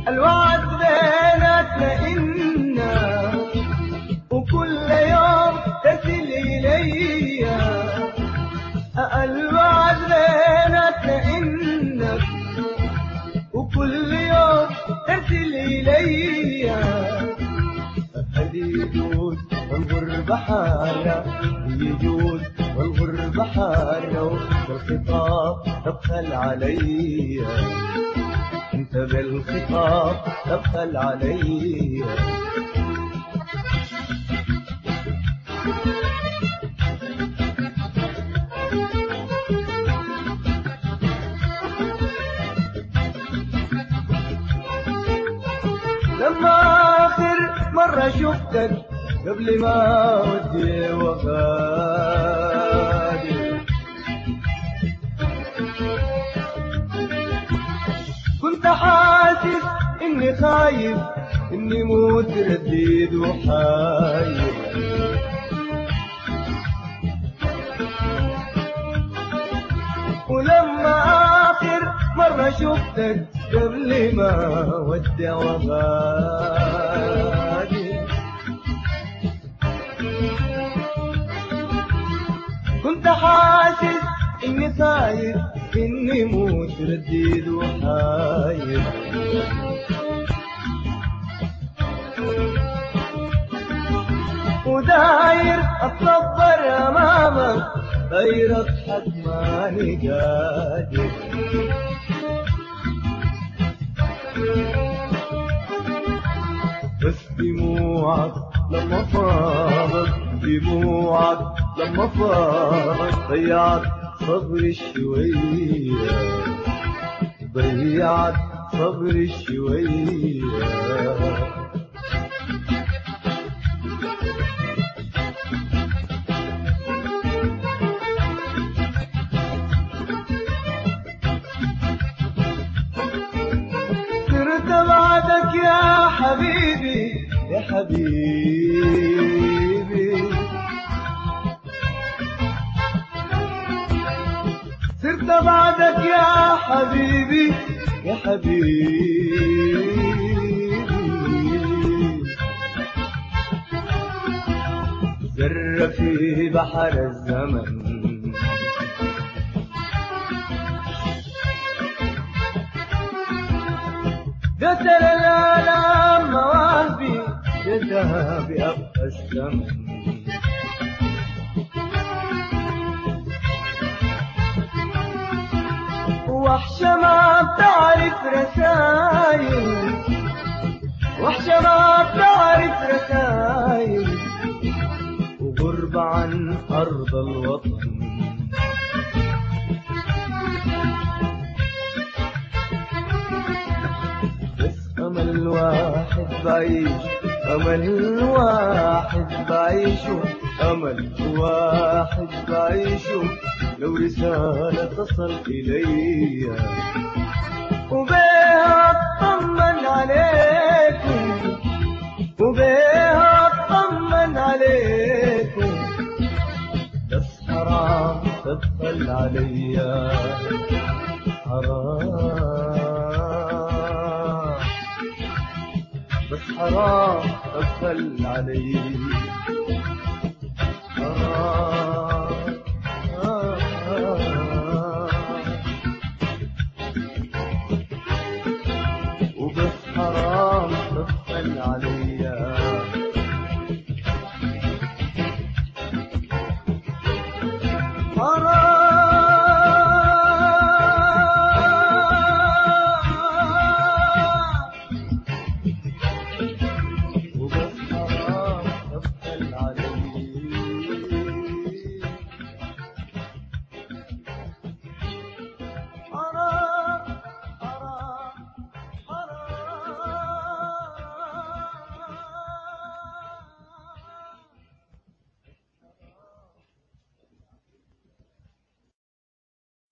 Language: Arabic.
الوعد بيناتنا إنا وكل يوم ترسل إلي، الوعد بيناتنا إنك وكل يوم ترسل إلي. يجوز والغربة حالة، يجوز والغربة حالة، والخطاب تبخل علي، انت بالخطاب تبخل علي. لما آخر مرة شفتك قبل ما ودي وغادر، كنت حاسس إني خايف، إني متردد وحاير. ولما آخر مرة شفتك قبل ما ودي وغادر، كنت حاسس إني خايف، إني متردد وحاير. وداير أتصبر أمامك، داير أضحك ماني قادر. بس دموعك لما فاضت، دموعك لما فاضت، ضيعت صبري شوية، ضيعت صبري شوية. صرت بعدك يا حبيبي، يا حبيبي، صرت بعدك يا حبيبي، يا حبيبي. ذرة في بحر الزمن، قتل الآلام مواهبي، جدها بأبقى الزمن. وحشة ما بتعرف رسايل، وحشة ما بتعرف رسايل، وغربة عن أرض الوطن. أمل واحد بعيش، أمل واحد بعيشه، أمل واحد بعيشه، لو رسالة تصل إلي وبيها أطمن عليكم، وبيها أطمن عليكم. بس حرام تدخل عليا، حرام بس حرام تدخل علي.